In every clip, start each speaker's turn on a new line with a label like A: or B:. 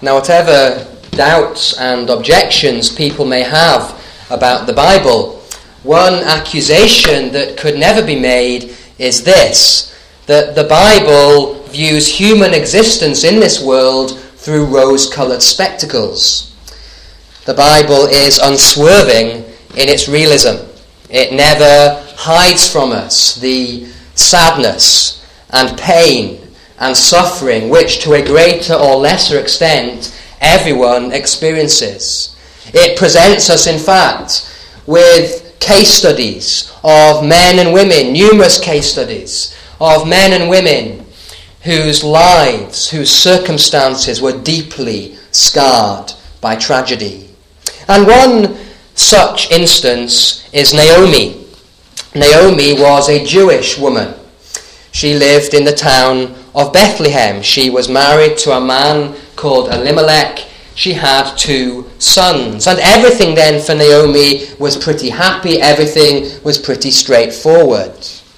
A: Now, whatever doubts and objections people may have about the Bible, one accusation that could never be made is this, that the Bible views human existence in this world through rose-coloured spectacles. The Bible is unswerving in its realism. It never hides from us the sadness and pain and suffering which, to a greater or lesser extent, everyone experiences. It presents us, in fact, with case studies of men and women, numerous case studies of men and women whose lives, whose circumstances were deeply scarred by tragedy. And one such instance is Naomi. Naomi was a Jewish woman. She lived in the town of Bethlehem. She was married to a man called Elimelech. She had 2 sons. And everything then for Naomi was pretty happy. Everything was pretty straightforward.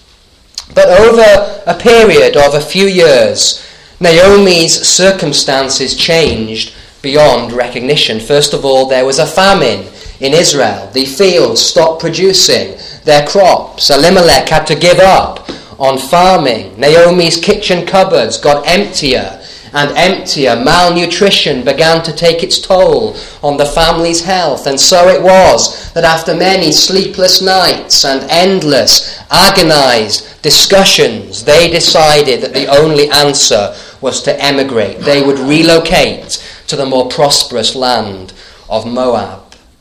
A: But over a period of a few years, Naomi's circumstances changed beyond recognition. First of all, there was a famine in Israel. The fields stopped producing their crops. Elimelech had to give up on farming. Naomi's kitchen cupboards got emptier and emptier. Malnutrition began to take its toll on the family's health. And so it was that after many sleepless nights and endless, agonized discussions, they decided that the only answer was to emigrate. They would relocate to the more prosperous land of Moab.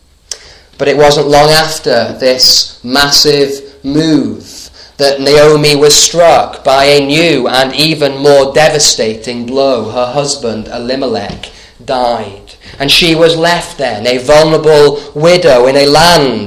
A: But it wasn't long after this massive move that Naomi was struck by a new and even more devastating blow. Her husband, Elimelech, died. And she was left then, a vulnerable widow in a land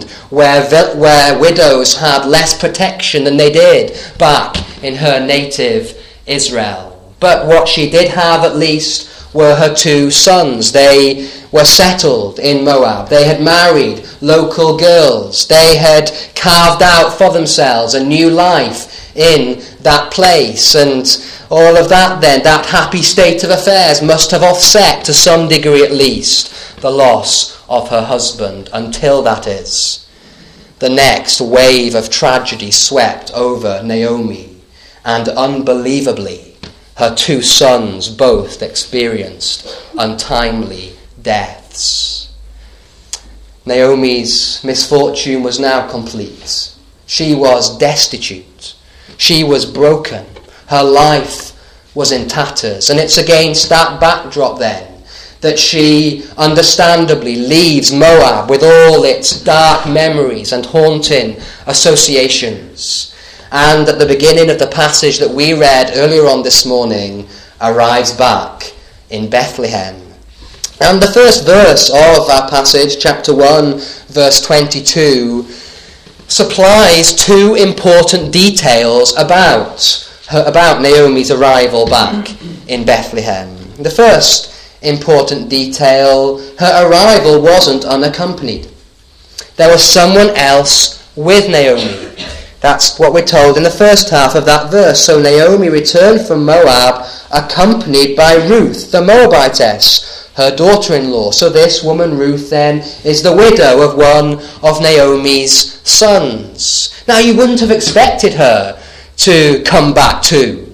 A: where widows had less protection than they did back in her native Israel. But what she did have at least were her 2 sons. They were settled in Moab. They had married local girls. They had carved out for themselves a new life in that place. And all of that then, that happy state of affairs must have offset to some degree at least the loss of her husband, until, that is, the next wave of tragedy swept over Naomi, and unbelievably, her 2 sons both experienced untimely deaths. Naomi's misfortune was now complete. She was destitute. She was broken. Her life was in tatters. And it's against that backdrop then that she understandably leaves Moab with all its dark memories and haunting associations. And at the beginning of the passage that we read earlier on this morning, arrives back in Bethlehem. And the first verse of our passage, chapter 1, verse 22, supplies 2 important details about Naomi's arrival back in Bethlehem. The first important detail, her arrival wasn't unaccompanied. There was someone else with Naomi. That's what we're told in the first half of that verse. So Naomi returned from Moab, accompanied by Ruth, the Moabitess, her daughter-in-law. So this woman, Ruth, then, is the widow of one of Naomi's sons. Now, you wouldn't have expected her to come back to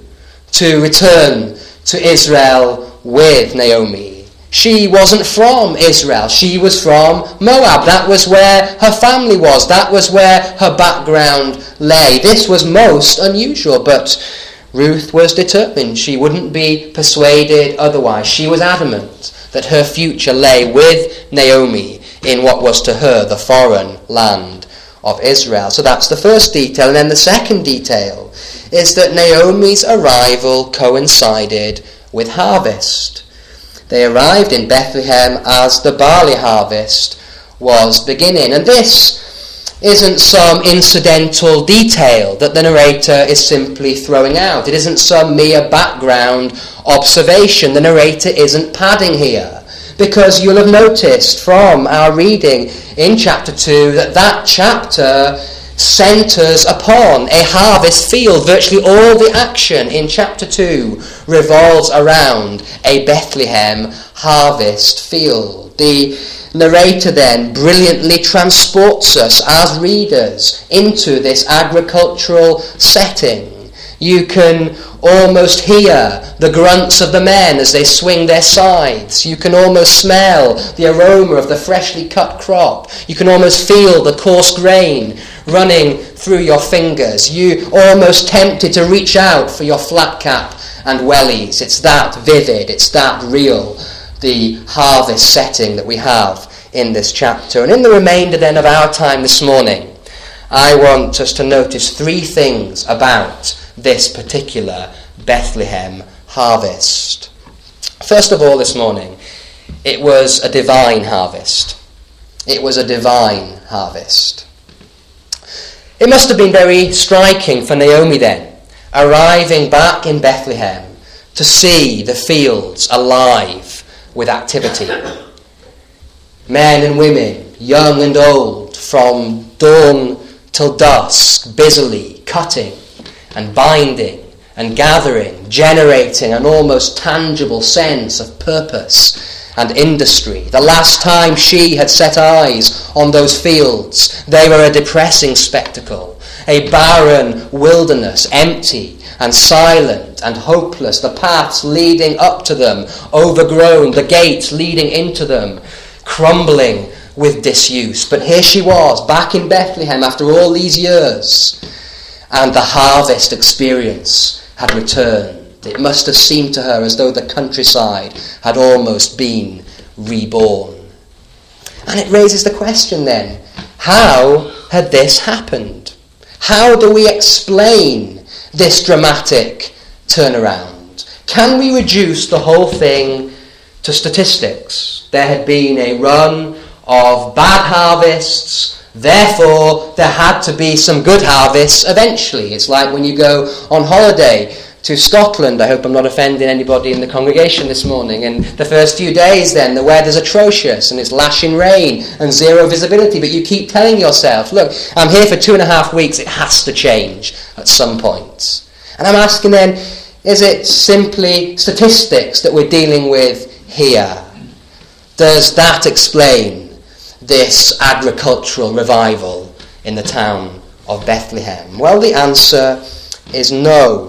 A: return to Israel with Naomi. She wasn't from Israel. She was from Moab. That was where her family was. That was where her background lay. This was most unusual, but Ruth was determined. She wouldn't be persuaded otherwise. She was adamant that her future lay with Naomi in what was to her the foreign land of Israel. So that's the first detail. And then the second detail is that Naomi's arrival coincided with harvest. They arrived in Bethlehem as the barley harvest was beginning. And this isn't some incidental detail that the narrator is simply throwing out. It isn't some mere background observation. The narrator isn't padding here, because you'll have noticed from our reading in chapter 2 that chapter centres upon a harvest field. Virtually all the action in chapter 2 revolves around a Bethlehem harvest field. The narrator then brilliantly transports us as readers into this agricultural setting. You can almost hear the grunts of the men as they swing their scythes. You can almost smell the aroma of the freshly cut crop. You can almost feel the coarse grain running through your fingers. You almost tempted to reach out for your flat cap and wellies. It's that vivid, it's that real, the harvest setting that we have in this chapter. And in the remainder then of our time this morning, I want us to notice 3 things about this particular Bethlehem harvest. First of all this morning, it was a divine harvest. It was a divine harvest. It must have been very striking for Naomi then, arriving back in Bethlehem to see the fields alive with activity. Men and women, young and old, from dawn till dusk, busily cutting and binding and gathering, generating an almost tangible sense of purpose and industry. The last time she had set eyes on those fields, they were a depressing spectacle, a barren wilderness, empty and silent and hopeless, the paths leading up to them overgrown, the gates leading into them crumbling with disuse. But here she was, back in Bethlehem after all these years, and the harvest experience had returned. It must have seemed to her as though the countryside had almost been reborn. And it raises the question then, how had this happened? How do we explain this dramatic turnaround? Can we reduce the whole thing to statistics? There had been a run of bad harvests, therefore there had to be some good harvests eventually. It's like when you go on holiday to Scotland. I hope I'm not offending anybody in the congregation this morning. And the first few days then, the weather's atrocious and it's lashing rain and zero visibility, but you keep telling yourself, look, I'm here for 2.5 weeks, it has to change at some point. And I'm asking then, is it simply statistics that we're dealing with here? Does that explain this agricultural revival in the town of Bethlehem? Well, the answer is no.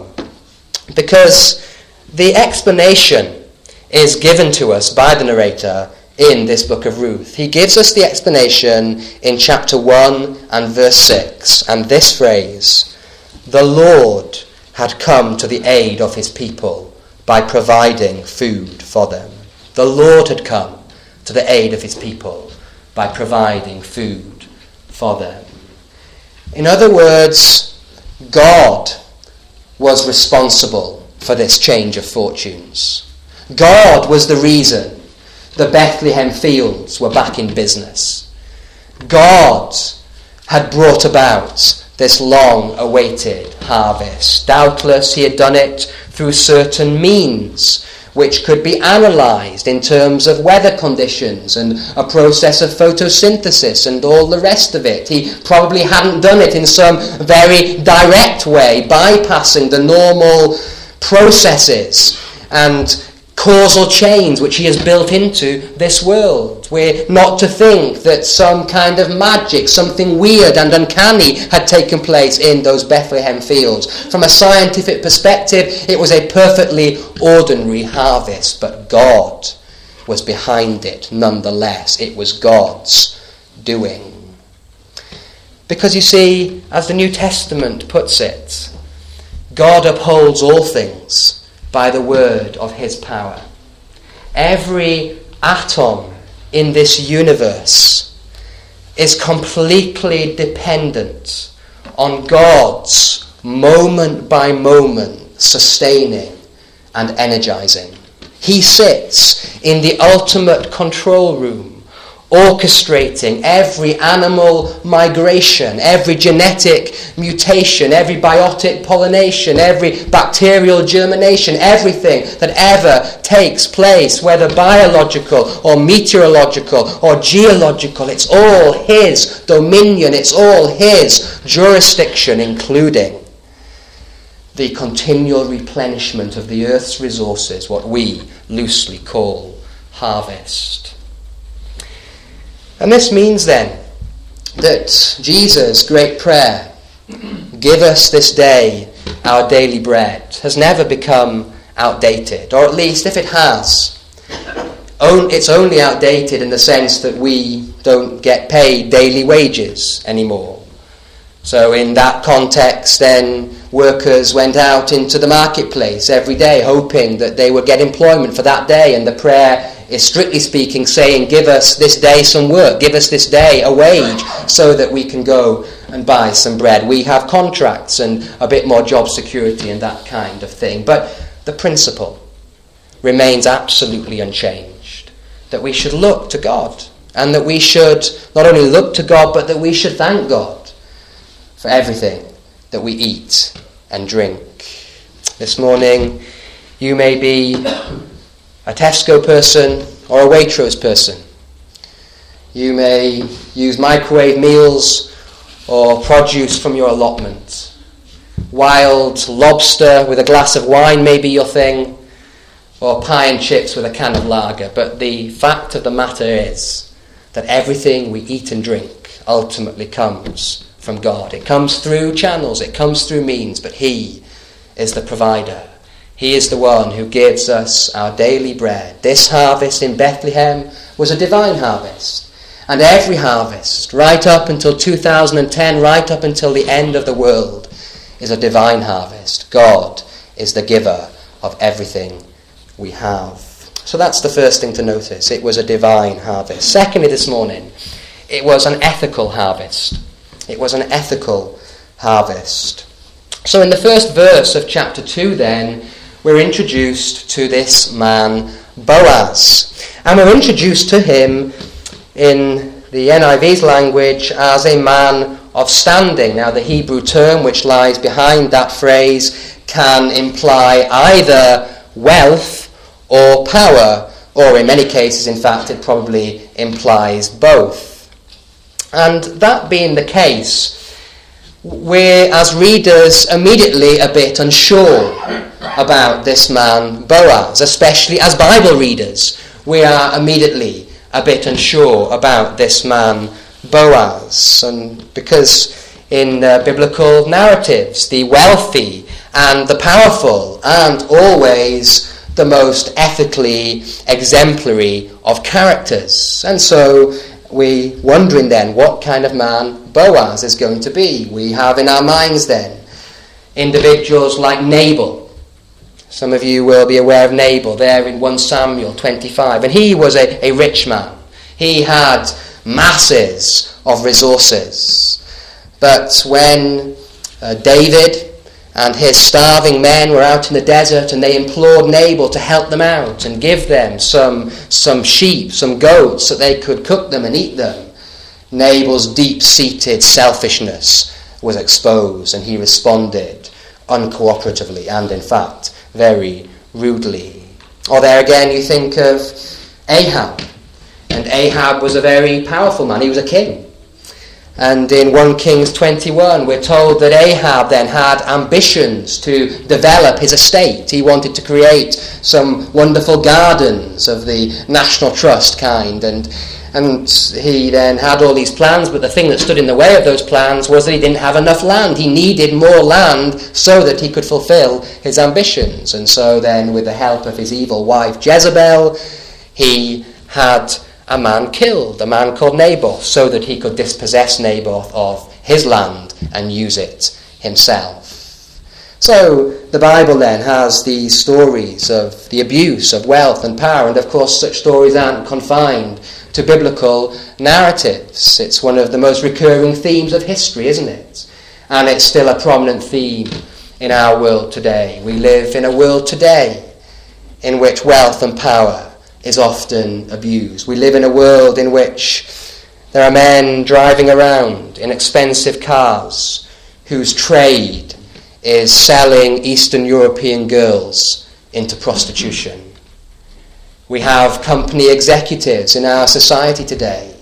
A: Because the explanation is given to us by the narrator in this book of Ruth. He gives us the explanation in chapter 1 and verse 6, and this phrase, "The Lord had come to the aid of his people by providing food for them." The Lord had come to the aid of his people by providing food for them. In other words, God was responsible for this change of fortunes. God was the reason the Bethlehem fields were back in business. God had brought about this long-awaited harvest. Doubtless he had done it through certain means which could be analysed in terms of weather conditions and a process of photosynthesis and all the rest of it. He probably hadn't done it in some very direct way, bypassing the normal processes and causal chains which he has built into this world. We're not to think that some kind of magic, something weird and uncanny had taken place in those Bethlehem fields. From a scientific perspective, it was a perfectly ordinary harvest, but God was behind it nonetheless. It was God's doing. Because you see, as the New Testament puts it, God upholds all things by the word of his power. Every atom in this universe is completely dependent on God's moment by moment sustaining and energizing. He sits in the ultimate control room orchestrating every animal migration, every genetic mutation, every biotic pollination, every bacterial germination, everything that ever takes place, whether biological or meteorological or geological. It's all his dominion, it's all his jurisdiction, including the continual replenishment of the earth's resources, what we loosely call harvest. And this means then that Jesus' great prayer, "Give us this day our daily bread," has never become outdated, or at least if it has, it's only outdated in the sense that we don't get paid daily wages anymore. So in that context, then workers went out into the marketplace every day hoping that they would get employment for that day, and the prayer is strictly speaking saying, "Give us this day some work, give us this day a wage so that we can go and buy some bread." We have contracts and a bit more job security and that kind of thing. But the principle remains absolutely unchanged, that we should look to God, and that we should not only look to God, but that we should thank God for everything that we eat and drink. This morning, you may be a Tesco person or a Waitrose person. You may use microwave meals or produce from your allotment. Wild lobster with a glass of wine may be your thing, or pie and chips with a can of lager. But the fact of the matter is that everything we eat and drink ultimately comes from God. It comes through channels, it comes through means, but He is the provider. He is the one who gives us our daily bread. This harvest in Bethlehem was a divine harvest. And every harvest, right up until 2010, right up until the end of the world, is a divine harvest. God is the giver of everything we have. So that's the first thing to notice. It was a divine harvest. Secondly, this morning, it was an ethical harvest. It was an ethical harvest. So in the first verse of chapter 2 then, we're introduced to this man Boaz. And we're introduced to him in the NIV's language as a man of standing. Now the Hebrew term which lies behind that phrase can imply either wealth or power, or in many cases, in fact, it probably implies both. And that being the case, we're, as readers, immediately a bit unsure about this man Boaz, especially as Bible readers. We are immediately a bit unsure about this man Boaz, and because in biblical narratives, the wealthy and the powerful and always the most ethically exemplary of characters. And so we're wondering then what kind of man Boaz is going to be. We have in our minds then individuals like Nabal. Some of you will be aware of Nabal there in 1 Samuel 25. And he was a rich man. He had masses of resources. But when David and his starving men were out in the desert and they implored Nabal to help them out and give them some sheep, some goats, so they could cook them and eat them, Nabal's deep-seated selfishness was exposed, and he responded uncooperatively and, in fact, very rudely. Or there again you think of Ahab. And Ahab was a very powerful man. He was a king. And in 1 Kings 21, we're told that Ahab then had ambitions to develop his estate. He wanted to create some wonderful gardens of the National Trust kind. And he then had all these plans, but the thing that stood in the way of those plans was that he didn't have enough land. He needed more land so that he could fulfill his ambitions. And so then, with the help of his evil wife Jezebel, he had a man killed, a man called Naboth, so that he could dispossess Naboth of his land and use it himself. So the Bible then has these stories of the abuse of wealth and power, and of course such stories aren't confined to biblical narratives. It's one of the most recurring themes of history, isn't it? And it's still a prominent theme in our world today. We live in a world today in which wealth and power is often abused. We live in a world in which there are men driving around in expensive cars whose trade is selling Eastern European girls into prostitution. We have company executives in our society today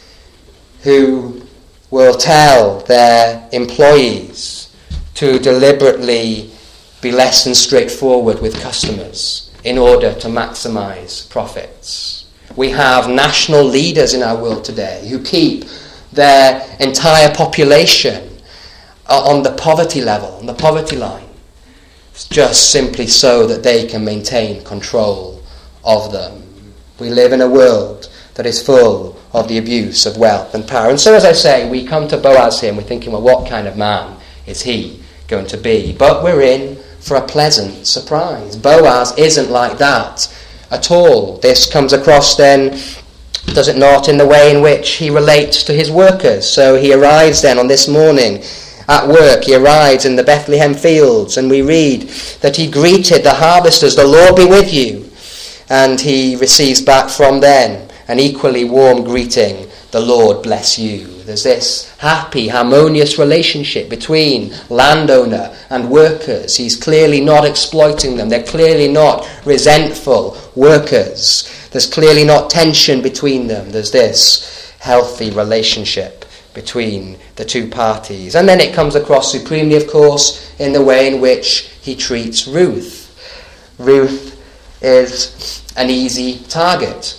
A: who will tell their employees to deliberately be less than straightforward with customers in order to maximize profits. We have national leaders in our world today who keep their entire population on the poverty level, on the poverty line, just simply so that they can maintain control of them. We live in a world that is full of the abuse of wealth and power. And so, as I say, we come to Boaz here and we're thinking, well, what kind of man is he going to be? But we're in for a pleasant surprise. Boaz isn't like that at all. This comes across then, does it not, in the way in which he relates to his workers. So he arrives then on this morning at work. He arrives in the Bethlehem fields, and we read that he greeted the harvesters, "The Lord be with you." And he receives back from them an equally warm greeting, "The Lord bless you." There's this happy, harmonious relationship between landowner and workers. He's clearly not exploiting them. They're clearly not resentful workers. There's clearly not tension between them. There's this healthy relationship between the two parties. And then it comes across supremely, of course, in the way in which he treats Ruth. Ruth is an easy target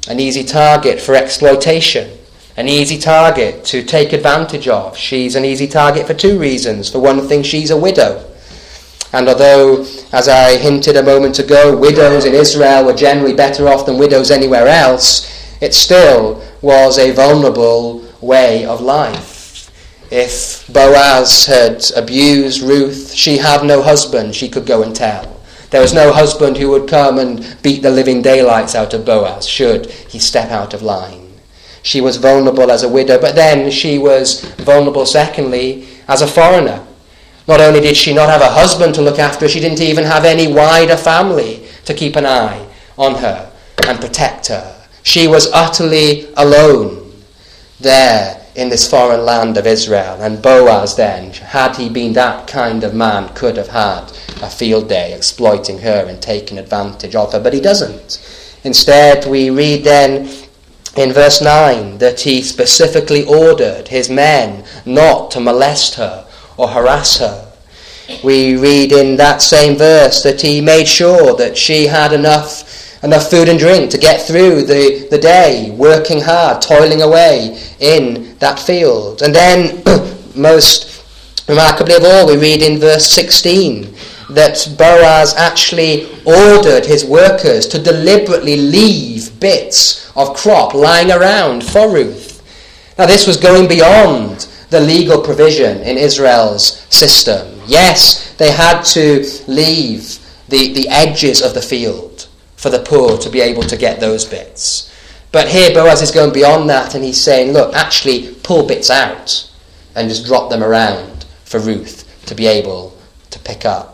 A: for exploitation, an easy target to take advantage of. She's an easy target for two reasons. For one thing, she's a widow. And although, as I hinted a moment ago, widows in Israel were generally better off than widows anywhere else, it still was a vulnerable way of life. If Boaz had abused Ruth, she had no husband she could go and tell. There was no husband who would come and beat the living daylights out of Boaz should he step out of line. She was vulnerable as a widow, but then she was vulnerable, secondly, as a foreigner. Not only did she not have a husband to look after her, she didn't even have any wider family to keep an eye on her and protect her. She was utterly alone there in this foreign land of Israel. And Boaz then, had he been that kind of man, could have had a field day exploiting her and taking advantage of her, but he doesn't. Instead, we read then in verse 9 that he specifically ordered his men not to molest her or harass her. We read in that same verse that he made sure that she had enough food and drink to get through the day, working hard, toiling away in that field. And then, most remarkably of all, we read in verse 16 that Boaz actually ordered his workers to deliberately leave bits of crop lying around for Ruth. Now, this was going beyond the legal provision in Israel's system. Yes, they had to leave the edges of the field for the poor to be able to get those bits. But here Boaz is going beyond that, and he's saying, look, actually pull bits out and just drop them around for Ruth to be able to pick up.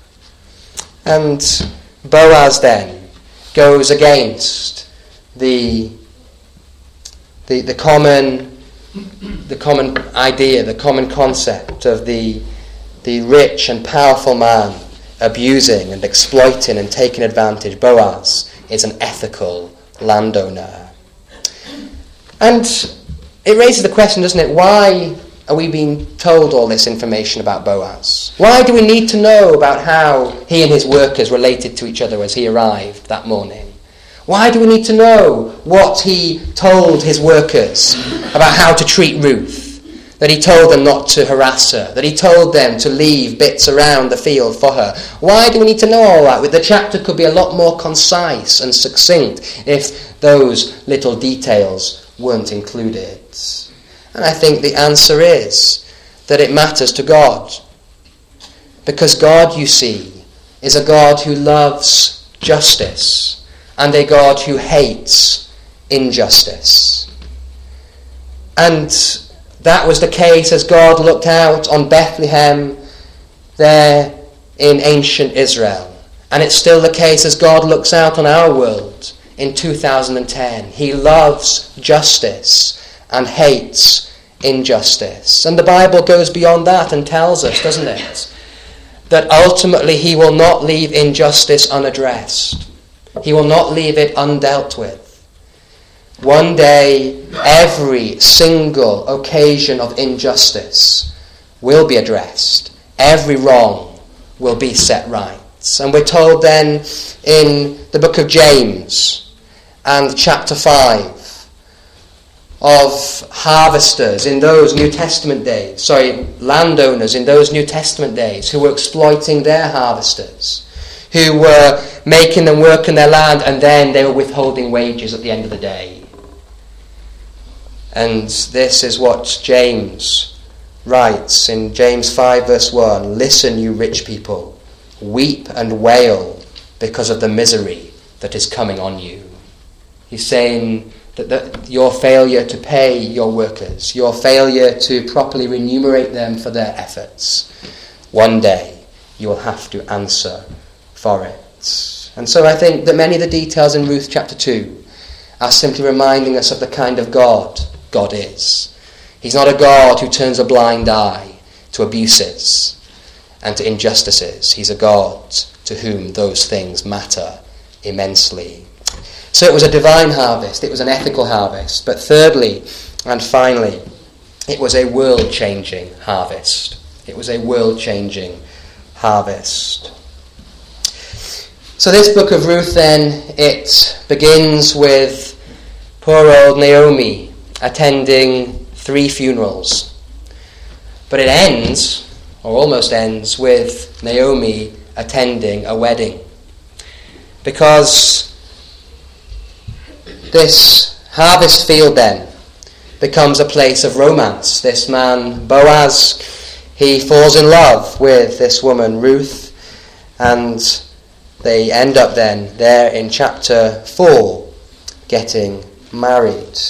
A: And Boaz then goes against the common idea, the common concept of the rich and powerful man abusing and exploiting and taking advantage. Boaz is an ethical landowner. And it raises the question, doesn't it, why are we being told all this information about Boaz? Why do we need to know about how he and his workers related to each other as he arrived that morning? Why do we need to know what he told his workers about how to treat Ruth? That he told them not to harass her, that he told them to leave bits around the field for her. Why do we need to know all that? The chapter could be a lot more concise and succinct if those little details weren't included. And I think the answer is that it matters to God. Because God, you see, is a God who loves justice and a God who hates injustice. And that was the case as God looked out on Bethlehem there in ancient Israel. And it's still the case as God looks out on our world in 2010. He loves justice and hates injustice. And the Bible goes beyond that and tells us, doesn't it, that ultimately he will not leave injustice unaddressed. He will not leave it undealt with. One day, every single occasion of injustice will be addressed. Every wrong will be set right. And we're told then in the book of James and chapter 5 of harvesters in those New Testament days, landowners in those New Testament days who were exploiting their harvesters, who were making them work in their land, and then they were withholding wages at the end of the day. And this is what James writes in James 5 verse 1, "Listen, you rich people, weep and wail because of the misery that is coming on you." He's saying that your failure to pay your workers, your failure to properly remunerate them for their efforts, one day you will have to answer for it. And so I think that many of the details in Ruth chapter 2 are simply reminding us of the kind of God God is. He's not a God who turns a blind eye to abuses and to injustices. He's a God to whom those things matter immensely. So it was a divine harvest, it was an ethical harvest, but thirdly and finally, it was a world-changing harvest. It was a world-changing harvest. So this book of Ruth then, it begins with poor old Naomi attending 3 funerals. But it ends, or almost ends, with Naomi attending a wedding. Because this harvest field then becomes a place of romance. This man, Boaz, he falls in love with this woman, Ruth, and they end up then there in chapter 4 getting married.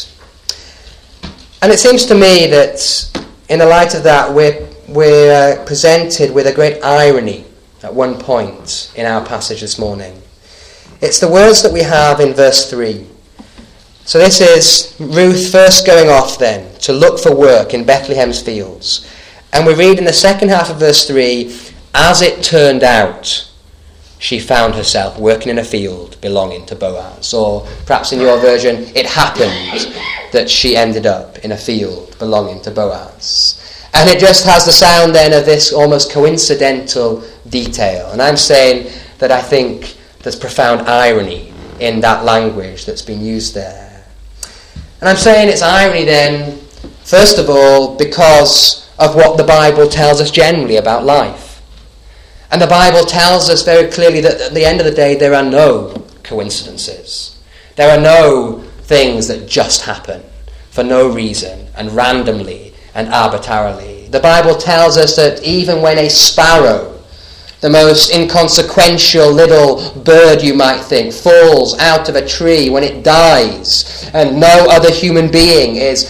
A: And it seems to me that in the light of that we're presented with a great irony at one point in our passage this morning. It's the words that we have in verse 3. So this is Ruth first going off then to look for work in Bethlehem's fields. And we read in the second half of verse 3, "As it turned out, she found herself working in a field belonging to Boaz." Or perhaps in your version, "It happened that she ended up in a field belonging to Boaz." And it just has the sound then of this almost coincidental detail. And I'm saying that I think there's profound irony in that language that's been used there. And I'm saying it's irony then, first of all, because of what the Bible tells us generally about life. And the Bible tells us very clearly that at the end of the day there are no coincidences. There are no things that just happen for no reason and randomly and arbitrarily. The Bible tells us that even when a sparrow, the most inconsequential little bird you might think, falls out of a tree, when it dies, and no human being is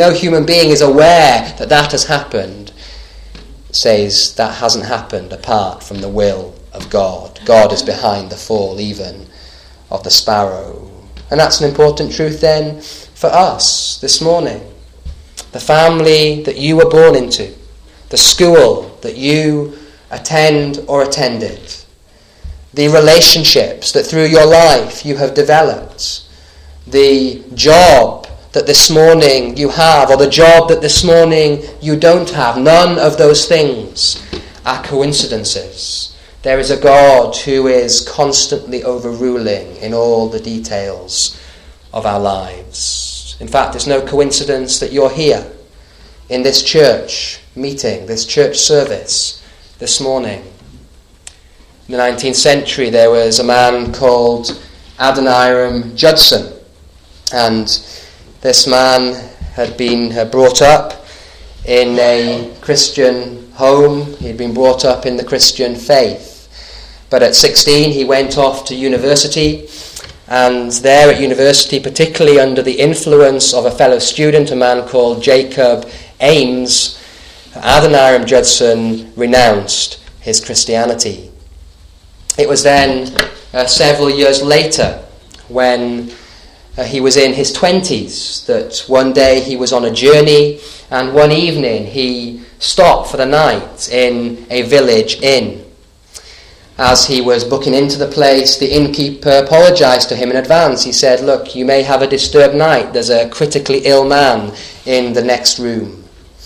A: aware that that has happened, it says that hasn't happened apart from the will of God. God is behind the fall even of the sparrow. And that's an important truth then for us this morning. The family that you were born into, the school that you attend or attended, the relationships that through your life you have developed, the job that this morning you have, or the job that this morning you don't have, none of those things are coincidences. There is a God who is constantly overruling in all the details of our lives. In fact, it's no coincidence that you're here in this church meeting, this church service this morning. In the 19th century, there was a man called Adoniram Judson, and this man had been brought up in a Christian home. He'd been brought up in the Christian faith. But at 16, he went off to university, and there at university, particularly under the influence of a fellow student, a man called Jacob Ames, Adoniram Judson renounced his Christianity. It was then several years later when he was in his 20s, that one day he was on a journey and one evening he stopped for the night in a village inn. As he was booking into the place, the innkeeper apologised to him in advance. He said, "Look, you may have a disturbed night. There's a critically ill man in the next room."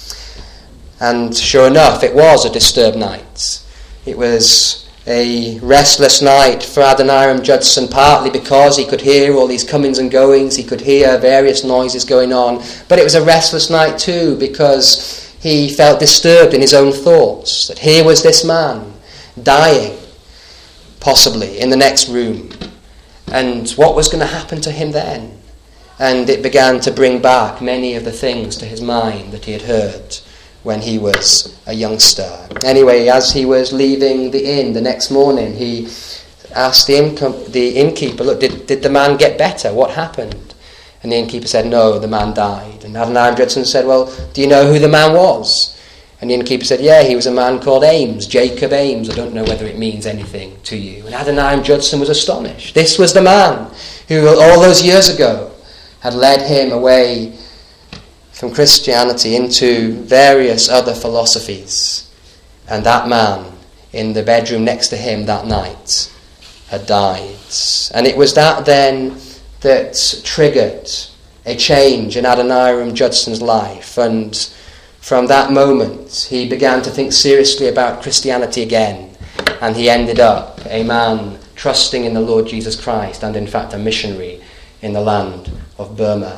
A: And sure enough, it was a disturbed night. It was a restless night for Adoniram Judson, partly because he could hear all these comings and goings, he could hear various noises going on, but it was a restless night too because he felt disturbed in his own thoughts, that here was this man dying, possibly in the next room, and what was going to happen to him then? And it began to bring back many of the things to his mind that he had heard when he was a youngster. Anyway, as he was leaving the inn the next morning, he asked the innkeeper, "Look, did the man get better? What happened?" And the innkeeper said, "No, the man died." And Adoniram Judson said, "Well, do you know who the man was?" And the innkeeper said, "Yeah, he was a man called Ames, Jacob Ames. I don't know whether it means anything to you." And Adoniram Judson was astonished. This was the man who all those years ago had led him away from Christianity into various other philosophies. And that man in the bedroom next to him that night had died. And it was that then that triggered a change in Adoniram Judson's life. And from that moment, he began to think seriously about Christianity again. And he ended up a man trusting in the Lord Jesus Christ, and in fact a missionary in the land of Burma.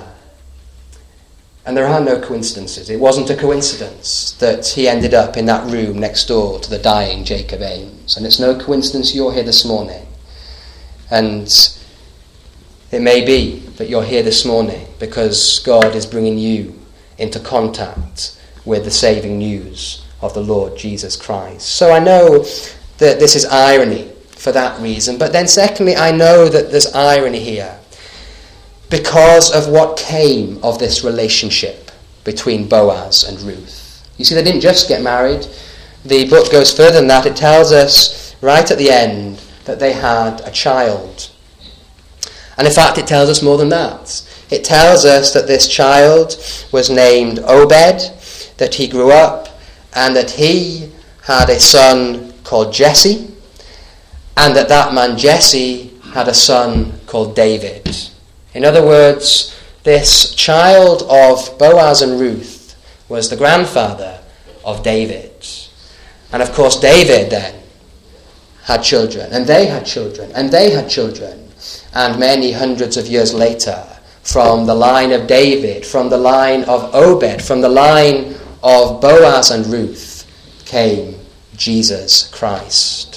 A: And there are no coincidences. It wasn't a coincidence that he ended up in that room next door to the dying Jacob Ames. And it's no coincidence you're here this morning. And it may be that you're here this morning because God is bringing you into contact with the saving news of the Lord Jesus Christ. So I know that this is irony for that reason. But then secondly, I know that there's irony here because of what came of this relationship between Boaz and Ruth. You see, they didn't just get married. The book goes further than that. It tells us right at the end that they had a child. And in fact, it tells us more than that. It tells us that this child was named Obed, that he grew up, and that he had a son called Jesse, and that man Jesse had a son called David. In other words, this child of Boaz and Ruth was the grandfather of David. And of course David then had children, and they had children, and they had children. And many hundreds of years later, from the line of David, from the line of Obed, from the line of Boaz and Ruth, came Jesus Christ.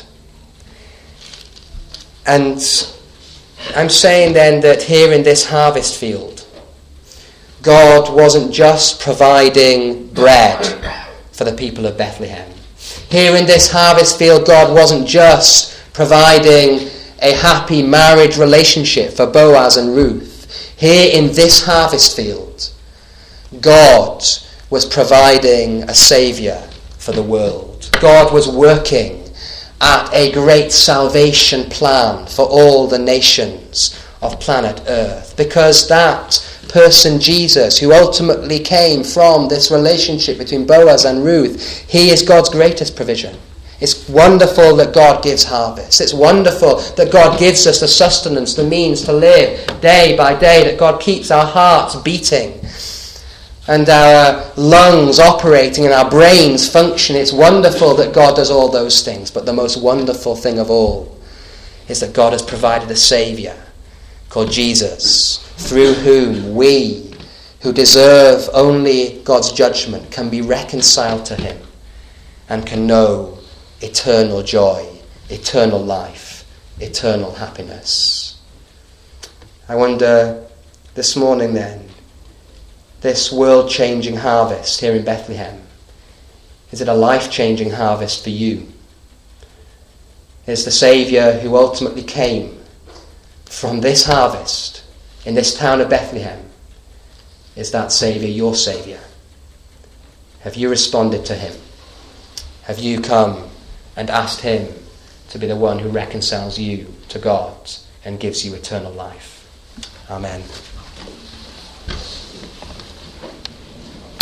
A: And I'm saying then that here in this harvest field, God wasn't just providing bread for the people of Bethlehem. Here in this harvest field, God wasn't just providing a happy marriage relationship for Boaz and Ruth. Here in this harvest field, God was providing a saviour for the world. God was working at a great salvation plan for all the nations of planet Earth, because that person Jesus, who ultimately came from this relationship between Boaz and Ruth, he is God's greatest provision. It's wonderful that God gives harvest. It's wonderful that God gives us the sustenance, the means to live day by day, that God keeps our hearts beating and our lungs operating and our brains functioning. It's wonderful that God does all those things. But the most wonderful thing of all is that God has provided a Saviour called Jesus, through whom we, who deserve only God's judgment, can be reconciled to him and can know eternal joy, eternal life, eternal happiness. I wonder this morning then, this world-changing harvest here in Bethlehem, is it a life-changing harvest for you? Is the Saviour who ultimately came from this harvest in this town of Bethlehem, is that Saviour your Saviour? Have you responded to him? Have you come and asked him to be the one who reconciles you to God and gives you eternal life? Amen.